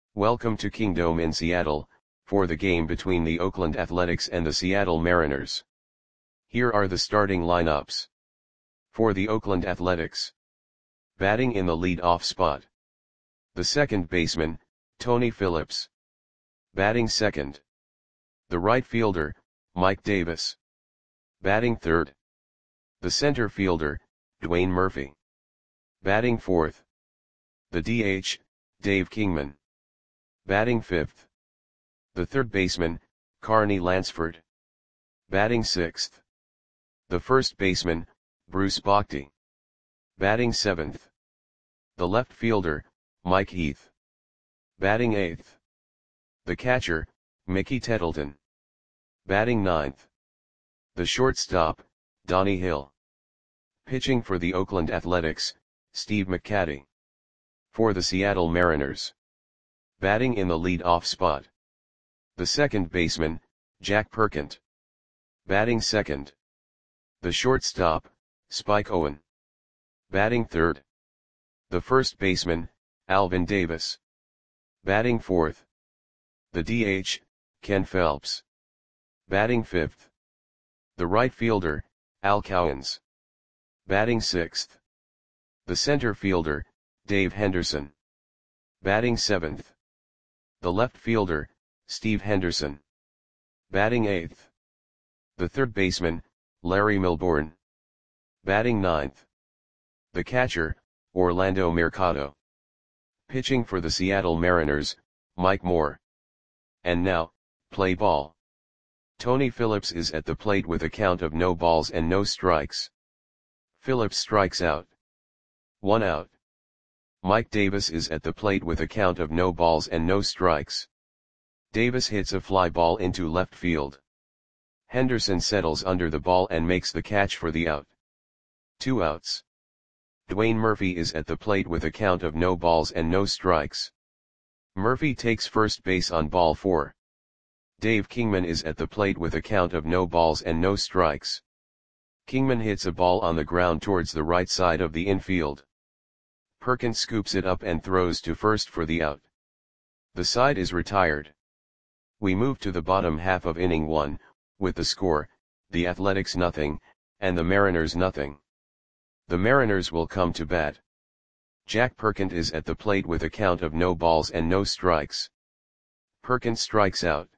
Welcome to Kingdome in Seattle, for the game between the Oakland Athletics and the Seattle Mariners. Here are the starting lineups. For the Oakland Athletics. Batting in the lead-off spot. The second baseman, Tony Phillips. Batting second. The right fielder, Mike Davis. Batting third. The center fielder, Dwayne Murphy. Batting fourth. The DH, Dave Kingman. Batting fifth. The third baseman, Carney Lansford. Batting sixth. The first baseman, Bruce Bochy. Batting seventh. The left fielder, Mike Heath. Batting eighth. The catcher, Mickey Tettleton. Batting ninth. The shortstop, Donnie Hill. Pitching for the Oakland Athletics, Steve McCatty. For the Seattle Mariners. Batting in the lead-off spot. The second baseman, Jack Perkent. Batting second. The shortstop, Spike Owen. Batting third. The first baseman, Alvin Davis. Batting fourth. The DH, Ken Phelps. Batting fifth. The right fielder, Al Cowens. Batting sixth. The center fielder, Dave Henderson. Batting seventh. The left fielder, Steve Henderson. Batting eighth. The third baseman, Larry Milbourne. Batting ninth. The catcher, Orlando Mercado. Pitching for the Seattle Mariners, Mike Moore. And now, play ball. Tony Phillips is at the plate with a count of no balls and no strikes. Phillips strikes out. 1 out. Mike Davis is at the plate with a count of no balls and no strikes. Davis hits a fly ball into left field. Henderson settles under the ball and makes the catch for the out. 2 outs. Dwayne Murphy is at the plate with a count of no balls and no strikes. Murphy takes first base on ball 4. Dave Kingman is at the plate with a count of no balls and no strikes. Kingman hits a ball on the ground towards the right side of the infield. Perkins scoops it up and throws to first for the out. The side is retired. We move to the bottom half of inning 1, with the score, the Athletics 0, and the Mariners 0. The Mariners will come to bat. Jack Perkins is at the plate with a count of no balls and no strikes. Perkins strikes out.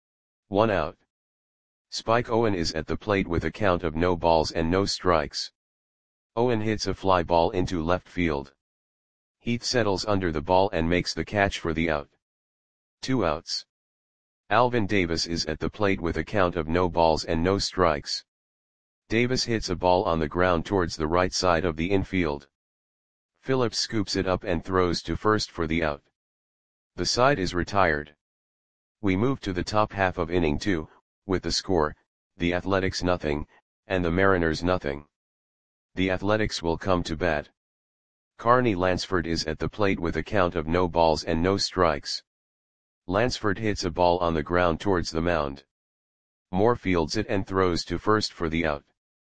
1 out. Spike Owen is at the plate with a count of no balls and no strikes. Owen hits a fly ball into left field. Heath settles under the ball and makes the catch for the out. 2 outs. Alvin Davis is at the plate with a count of no balls and no strikes. Davis hits a ball on the ground towards the right side of the infield. Phillips scoops it up and throws to first for the out. The side is retired. We move to the top half of inning 2, with the score, the Athletics 0, and the Mariners 0. The Athletics will come to bat. Carney Lansford is at the plate with a count of no balls and no strikes. Lansford hits a ball on the ground towards the mound. Moore fields it and throws to first for the out.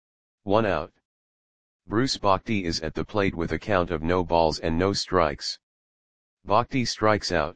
1 out. Bruce Bochy is at the plate with a count of no balls and no strikes. Bochy strikes out.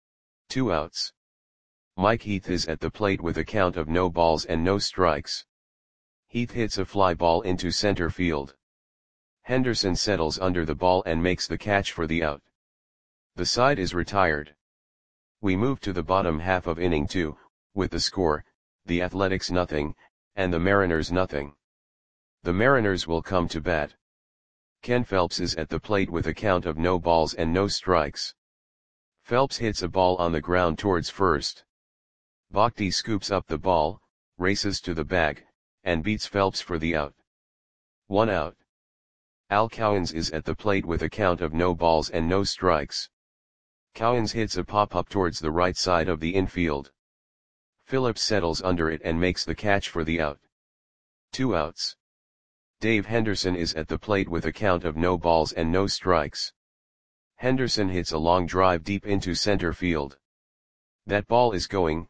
2 outs. Mike Heath is at the plate with a count of no balls and no strikes. Heath hits a fly ball into center field. Henderson settles under the ball and makes the catch for the out. The side is retired. We move to the bottom half of inning 2, with the score, the Athletics 0, and the Mariners 0. The Mariners will come to bat. Ken Phelps is at the plate with a count of no balls and no strikes. Phelps hits a ball on the ground towards first. Bochy scoops up the ball, races to the bag, and beats Phelps for the out. 1 out. Al Cowens is at the plate with a count of no balls and no strikes. Cowens hits a pop-up towards the right side of the infield. Phillips settles under it and makes the catch for the out. 2 outs. Dave Henderson is at the plate with a count of no balls and no strikes. Henderson hits a long drive deep into center field. That ball is gone.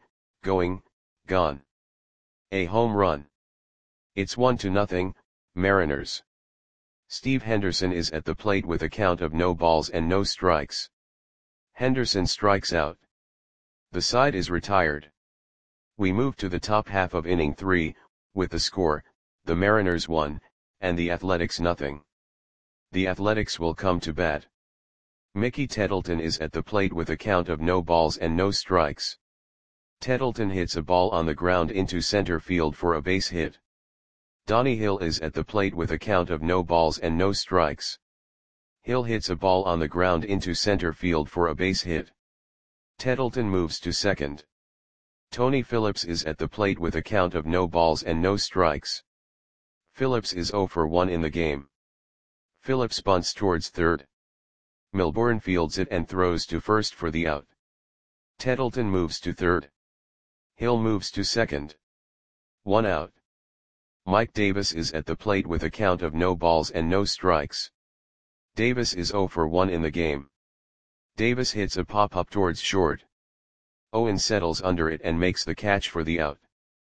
A home run. It's 1-0, Mariners. Steve Henderson is at the plate with a count of no balls and no strikes. Henderson strikes out. The side is retired. We move to the top half of inning 3, with the score, the Mariners 1, and the Athletics nothing. The Athletics will come to bat. Mickey Tettleton is at the plate with a count of no balls and no strikes. Tettleton hits a ball on the ground into center field for a base hit. Donnie Hill is at the plate with a count of no balls and no strikes. Hill hits a ball on the ground into center field for a base hit. Tettleton moves to second. Tony Phillips is at the plate with a count of no balls and no strikes. Phillips is 0 for 1 in the game. Phillips bunts towards third. Milbourne fields it and throws to first for the out. Tettleton moves to third. Hill moves to second. 1 out. Mike Davis is at the plate with a count of no balls and no strikes. Davis is 0 for 1 in the game. Davis hits a pop-up towards short. Owen settles under it and makes the catch for the out.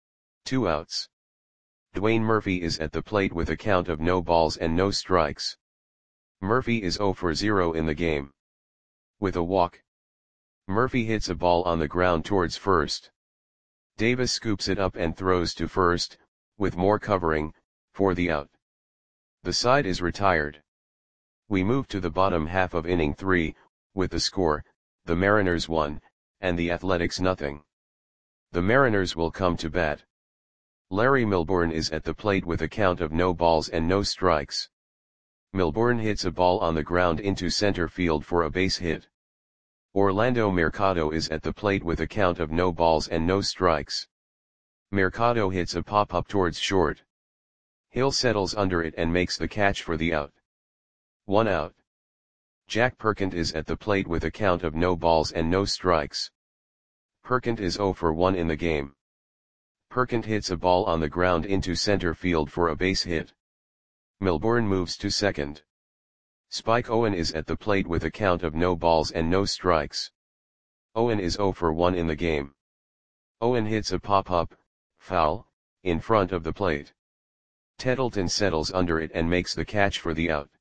2 outs. Dwayne Murphy is at the plate with a count of no balls and no strikes. Murphy is 0 for 0 in the game. With a walk. Murphy hits a ball on the ground towards first. Davis scoops it up and throws to first, with more covering, for the out. The side is retired. We move to the bottom half of inning 3, with the score, the Mariners 1, and the Athletics nothing. The Mariners will come to bat. Larry Milbourne is at the plate with a count of no balls and no strikes. Milbourne hits a ball on the ground into center field for a base hit. Orlando Mercado is at the plate with a count of no balls and no strikes. Mercado hits a pop-up towards short. Hill settles under it and makes the catch for the out. 1 out. Jack Perkins is at the plate with a count of no balls and no strikes. Perkins is 0 for 1 in the game. Perkins hits a ball on the ground into center field for a base hit. Milbourne moves to second. Spike Owen is at the plate with a count of no balls and no strikes. Owen is 0 for 1 in the game. Owen hits a pop-up, foul, in front of the plate. Tettleton settles under it and makes the catch for the out.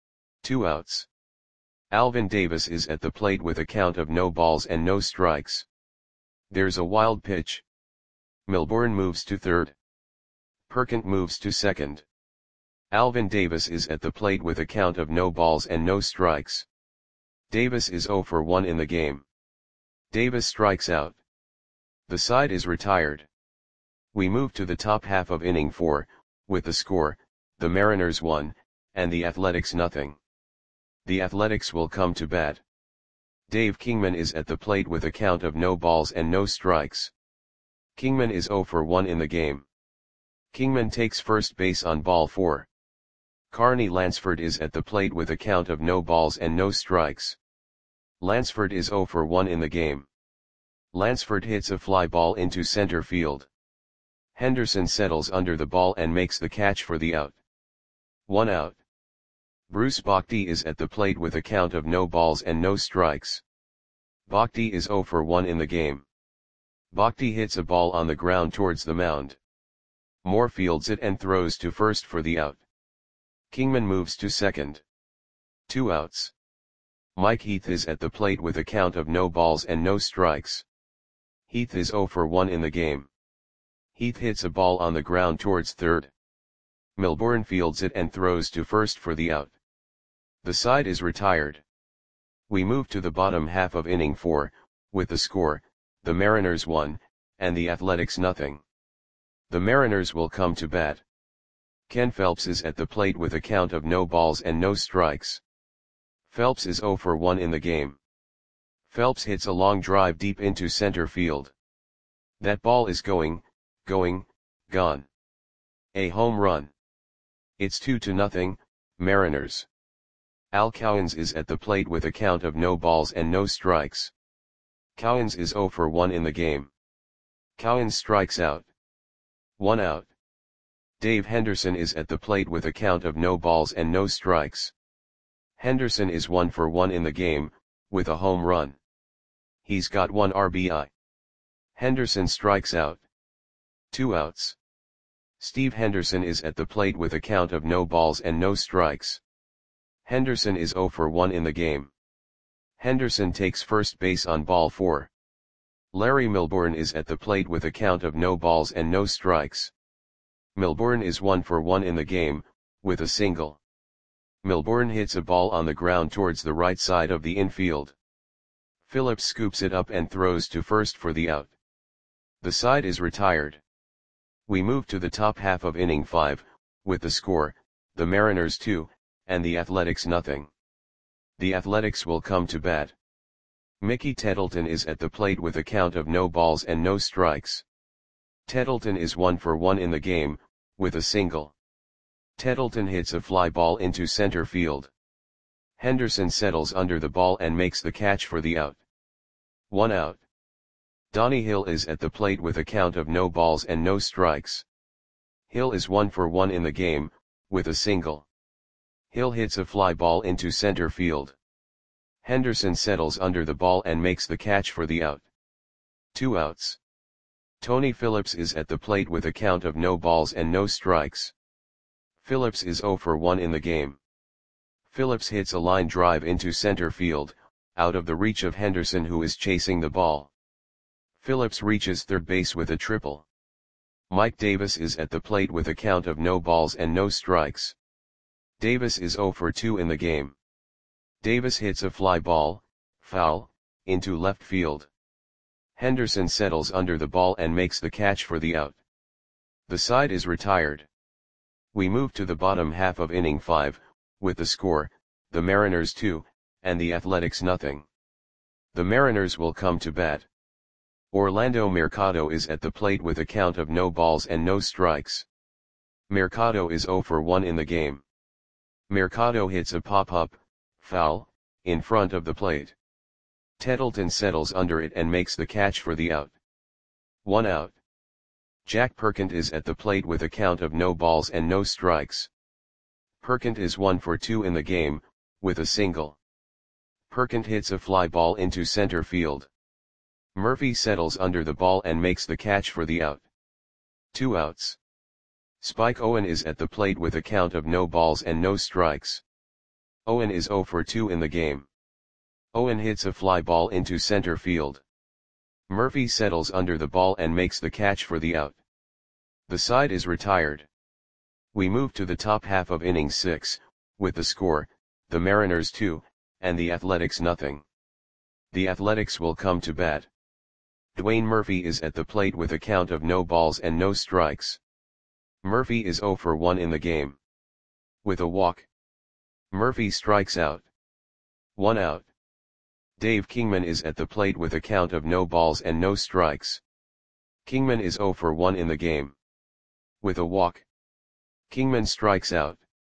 2 outs. Alvin Davis is at the plate with a count of no balls and no strikes. There's a wild pitch. Milbourne moves to third. Perkins moves to second. Alvin Davis is at the plate with a count of no balls and no strikes. Davis is 0 for 1 in the game. Davis strikes out. The side is retired. We move to the top half of inning 4, with the score, the Mariners 1, and the Athletics nothing. The Athletics will come to bat. Dave Kingman is at the plate with a count of no balls and no strikes. Kingman is 0 for 1 in the game. Kingman takes first base on ball 4. Carney Lansford is at the plate with a count of no balls and no strikes. Lansford is 0 for 1 in the game. Lansford hits a fly ball into center field. Henderson settles under the ball and makes the catch for the out. 1 out. Bruce Bochy is at the plate with a count of no balls and no strikes. Bochy is 0 for 1 in the game. Bochy hits a ball on the ground towards the mound. Moore fields it and throws to first for the out. Kingman moves to second. 2 outs. Mike Heath is at the plate with a count of no balls and no strikes. Heath is 0 for 1 in the game. Heath hits a ball on the ground towards third. Milbourne fields it and throws to first for the out. The side is retired. We move to the bottom half of inning 4, with the score, the Mariners 1, and the Athletics nothing. The Mariners will come to bat. Ken Phelps is at the plate with a count of no balls and no strikes. Phelps is 0 for 1 in the game. Phelps hits a long drive deep into center field. That ball is gone. A home run. It's 2-0, Mariners. Al Cowens is at the plate with a count of no balls and no strikes. Cowens is 0 for 1 in the game. Cowens strikes out. 1 out. Dave Henderson is at the plate with a count of no balls and no strikes. Henderson is 1 for 1 in the game, with a home run. He's got 1 RBI. Henderson strikes out. 2 outs. Steve Henderson is at the plate with a count of no balls and no strikes. Henderson is 0 for 1 in the game. Henderson takes first base on ball 4. Larry Milbourne is at the plate with a count of no balls and no strikes. Milbourne is 1 for 1 in the game, with a single. Milbourne hits a ball on the ground towards the right side of the infield. Phillips scoops it up and throws to first for the out. The side is retired. We move to the top half of inning 5, with the score, the Mariners 2, and the Athletics nothing. The Athletics will come to bat. Mickey Tettleton is at the plate with a count of no balls and no strikes. Tettleton is 1 for 1 in the game, with a single. Tettleton hits a fly ball into center field. Henderson settles under the ball and makes the catch for the out. 1 out. Donnie Hill is at the plate with a count of no balls and no strikes. Hill is 1 for 1 in the game, with a single. Hill hits a fly ball into center field. Henderson settles under the ball and makes the catch for the out. 2 outs. Tony Phillips is at the plate with a count of no balls and no strikes. Phillips is 0 for 1 in the game. Phillips hits a line drive into center field, out of the reach of Henderson, who is chasing the ball. Phillips reaches third base with a triple. Mike Davis is at the plate with a count of no balls and no strikes. Davis is 0 for 2 in the game. Davis hits a fly ball, foul, into left field. Henderson settles under the ball and makes the catch for the out. The side is retired. We move to the bottom half of inning 5, with the score, the Mariners 2, and the Athletics nothing. The Mariners will come to bat. Orlando Mercado is at the plate with a count of no balls and no strikes. Mercado is 0 for 1 in the game. Mercado hits a pop-up, foul, in front of the plate. Tettleton settles under it and makes the catch for the out. 1 out. Jack Perkins is at the plate with a count of no balls and no strikes. Perkins is 1 for 2 in the game, with a single. Perkins hits a fly ball into center field. Murphy settles under the ball and makes the catch for the out. 2 outs. Spike Owen is at the plate with a count of no balls and no strikes. Owen is 0 for 2 in the game. Owen hits a fly ball into center field. Murphy settles under the ball and makes the catch for the out. The side is retired. We move to the top half of inning 6, with the score, the Mariners 2, and the Athletics nothing. The Athletics will come to bat. Dwayne Murphy is at the plate with a count of no balls and no strikes. Murphy is 0 for 1 in the game. With a walk. Murphy strikes out. 1 out. Dave Kingman is at the plate with a count of no balls and no strikes. Kingman is 0 for 1 in the game. With a walk. Kingman strikes out.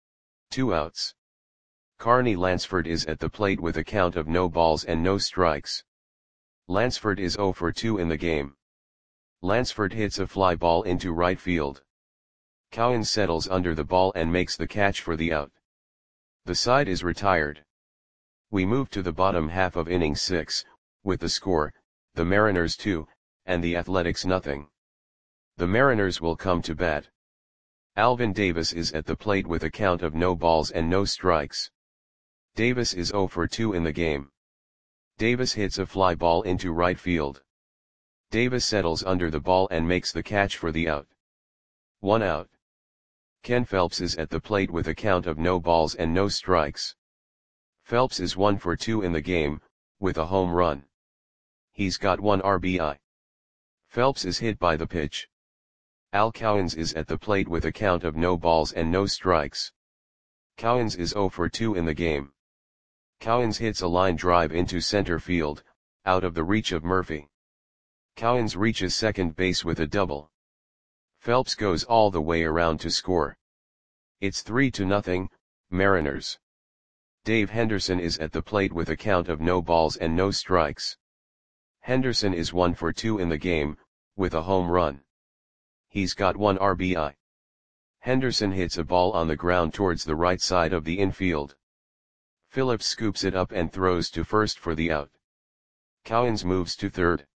2 outs. Carney Lansford is at the plate with a count of no balls and no strikes. Lansford is 0 for 2 in the game. Lansford hits a fly ball into right field. Cowan settles under the ball and makes the catch for the out. The side is retired. We move to the bottom half of inning 6, with the score, the Mariners 2, and the Athletics nothing. The Mariners will come to bat. Alvin Davis is at the plate with a count of no balls and no strikes. Davis is 0 for 2 in the game. Davis hits a fly ball into right field. Davis settles under the ball and makes the catch for the out. 1 out. Ken Phelps is at the plate with a count of no balls and no strikes. Phelps is 1 for 2 in the game, with a home run. He's got 1 RBI. Phelps is hit by the pitch. Al Cowens is at the plate with a count of no balls and no strikes. Cowens is 0 for 2 in the game. Cowens hits a line drive into center field, out of the reach of Murphy. Cowens reaches second base with a double. Phelps goes all the way around to score. It's 3-0, Mariners. Dave Henderson is at the plate with a count of no balls and no strikes. Henderson is 1 for 2 in the game, with a home run. He's got 1 RBI. Henderson hits a ball on the ground towards the right side of the infield. Phillips scoops it up and throws to first for the out. Cowens moves to third.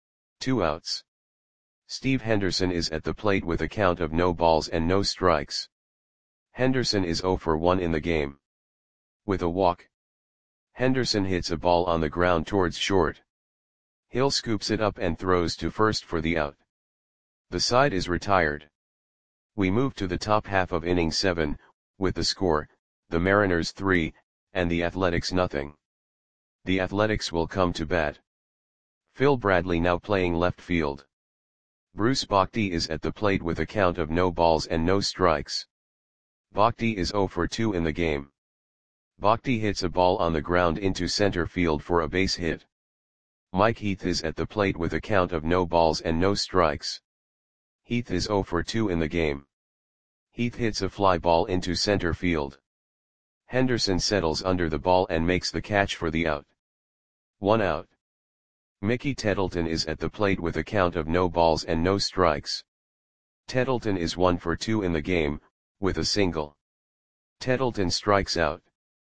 2 outs. Steve Henderson is at the plate with a count of no balls and no strikes. Henderson is 0 for 1 in the game. With a walk. Henderson hits a ball on the ground towards short. Hill scoops it up and throws to first for the out. The side is retired. We move to the top half of inning 7, with the score, the Mariners 3, and the Athletics nothing. The Athletics will come to bat. Phil Bradley now playing left field. Bruce Bhakdi is at the plate with a count of no balls and no strikes. Bhakdi is 0 for 2 in the game. Bhakdi hits a ball on the ground into center field for a base hit. Mike Heath is at the plate with a count of no balls and no strikes. Heath is 0 for 2 in the game. Heath hits a fly ball into center field. Henderson settles under the ball and makes the catch for the out. 1 out. Mickey Tettleton is at the plate with a count of no balls and no strikes. Tettleton is 1 for 2 in the game, with a single. Tettleton strikes out.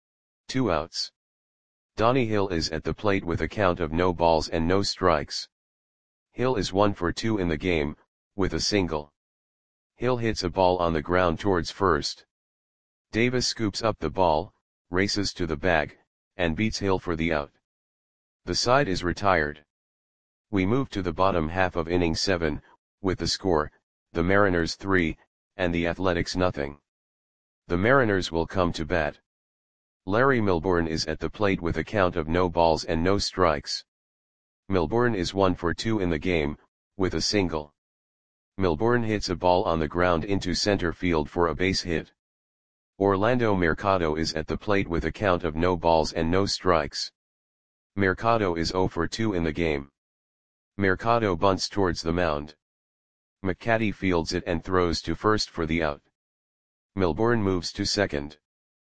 2 outs. Donnie Hill is at the plate with a count of no balls and no strikes. Hill is 1 for 2 in the game, with a single. Hill hits a ball on the ground towards first. Davis scoops up the ball, races to the bag, and beats Hill for the out. The side is retired. We move to the bottom half of inning 7, with the score, the Mariners 3, and the Athletics nothing. The Mariners will come to bat. Larry Milbourne is at the plate with a count of no balls and no strikes. Milbourne is 1 for 2 in the game, with a single. Milbourne hits a ball on the ground into center field for a base hit. Orlando Mercado is at the plate with a count of no balls and no strikes. Mercado is 0 for 2 in the game. Mercado bunts towards the mound. McCaddy fields it and throws to first for the out. Milbourne moves to second.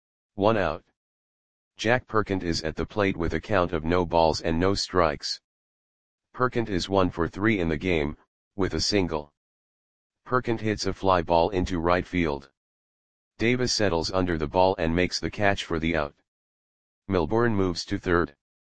1 out. Jack Perkins is at the plate with a count of no balls and no strikes. Perkins is 1 for 3 in the game, with a single. Perkins hits a fly ball into right field. Davis settles under the ball and makes the catch for the out. Milbourne moves to third.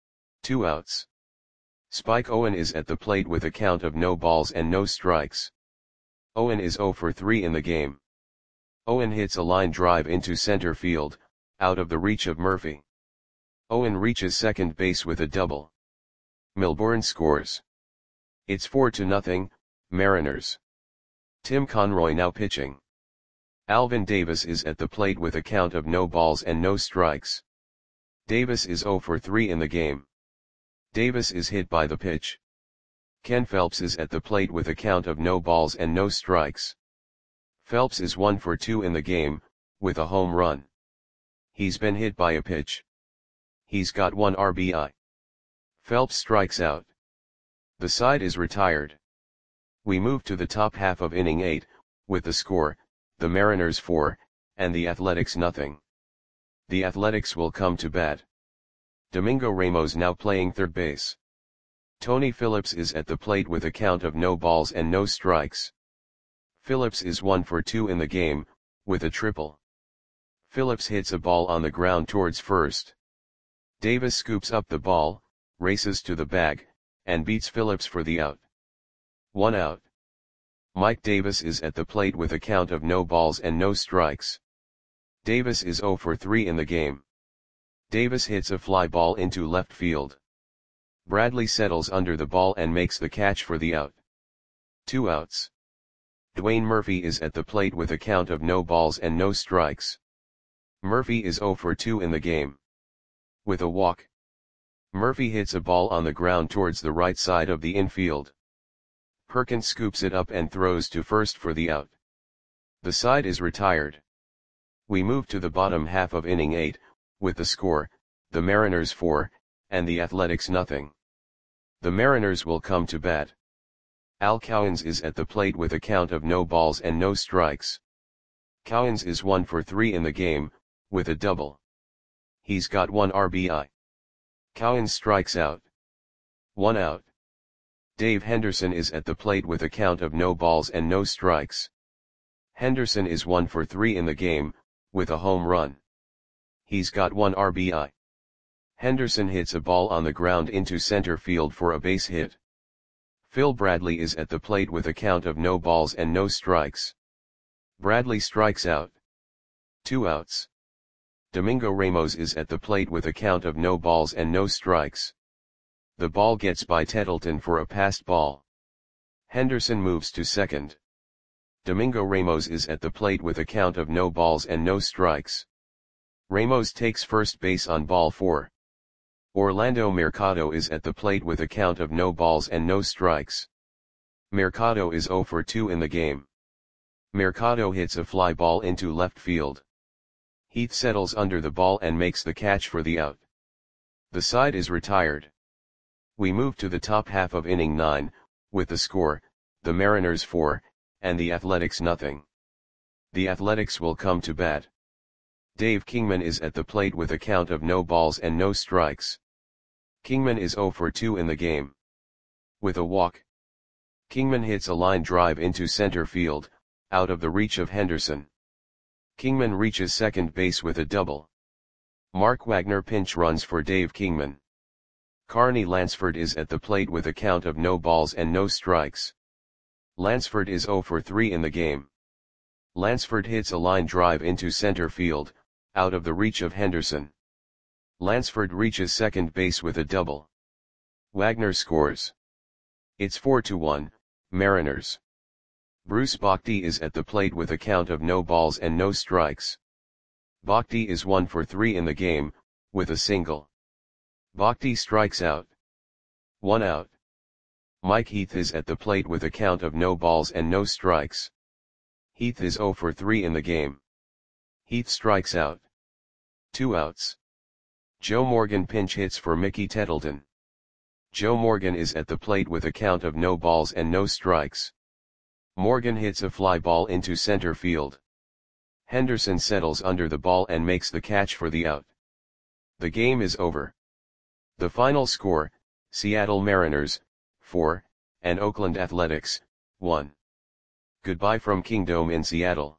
2 outs. Spike Owen is at the plate with a count of no balls and no strikes. Owen is 0 for 3 in the game. Owen hits a line drive into center field, out of the reach of Murphy. Owen reaches second base with a double. Milbourne scores. It's 4-0, Mariners. Tim Conroy now pitching. Alvin Davis is at the plate with a count of no balls and no strikes. Davis is 0 for 3 in the game. Davis is hit by the pitch. Ken Phelps is at the plate with a count of no balls and no strikes. Phelps is 1 for 2 in the game, with a home run. He's been hit by a pitch. He's got 1 RBI. Phelps strikes out. The side is retired. We move to the top half of inning 8, with the score, the Mariners 4, and the Athletics nothing. The Athletics will come to bat. Domingo Ramos now playing third base. Tony Phillips is at the plate with a count of no balls and no strikes. Phillips is 1 for 2 in the game, with a triple. Phillips hits a ball on the ground towards first. Davis scoops up the ball, races to the bag, and beats Phillips for the out. 1 out. Mike Davis is at the plate with a count of no balls and no strikes. Davis is 0 for 3 in the game. Davis hits a fly ball into left field. Bradley settles under the ball and makes the catch for the out. 2 outs. Dwayne Murphy is at the plate with a count of no balls and no strikes. Murphy is 0 for 2 in the game. With a walk. Murphy hits a ball on the ground towards the right side of the infield. Perkins scoops it up and throws to first for the out. The side is retired. We move to the bottom half of inning 8, with the score, the Mariners 4, and the Athletics nothing. The Mariners will come to bat. Al Cowens is at the plate with a count of no balls and no strikes. Cowens is 1 for 3 in the game, with a double. He's got 1 RBI. Cowens strikes out. 1 out. Dave Henderson is at the plate with a count of no balls and no strikes. Henderson is 1 for 3 in the game, with a home run. He's got 1 RBI. Henderson hits a ball on the ground into center field for a base hit. Phil Bradley is at the plate with a count of no balls and no strikes. Bradley strikes out. 2 outs. Domingo Ramos is at the plate with a count of no balls and no strikes. The ball gets by Tettleton for a passed ball. Henderson moves to second. Domingo Ramos is at the plate with a count of no balls and no strikes. Ramos takes first base on ball 4. Orlando Mercado is at the plate with a count of no balls and no strikes. Mercado is 0 for 2 in the game. Mercado hits a fly ball into left field. Heath settles under the ball and makes the catch for the out. The side is retired. We move to the top half of inning 9, with the score, the Mariners 4, and the Athletics nothing. The Athletics will come to bat. Dave Kingman is at the plate with a count of no balls and no strikes. Kingman is 0 for 2 in the game. With a walk, Kingman hits a line drive into center field, out of the reach of Henderson. Kingman reaches second base with a double. Mark Wagner pinch runs for Dave Kingman. Carney Lansford is at the plate with a count of no balls and no strikes. Lansford is 0 for 3 in the game. Lansford hits a line drive into center field, out of the reach of Henderson. Lansford reaches second base with a double. Wagner scores. It's 4-1, Mariners. Bruce Bochy is at the plate with a count of no balls and no strikes. Bochy is 1 for 3 in the game, with a single. Bochy strikes out. 1 out. Mike Heath is at the plate with a count of no balls and no strikes. Heath is 0 for 3 in the game. Heath strikes out. 2 outs. Joe Morgan pinch hits for Mickey Tettleton. Joe Morgan is at the plate with a count of no balls and no strikes. Morgan hits a fly ball into center field. Henderson settles under the ball and makes the catch for the out. The game is over. The final score, Seattle Mariners, 4, and Oakland Athletics, 1. Goodbye from Kingdome in Seattle.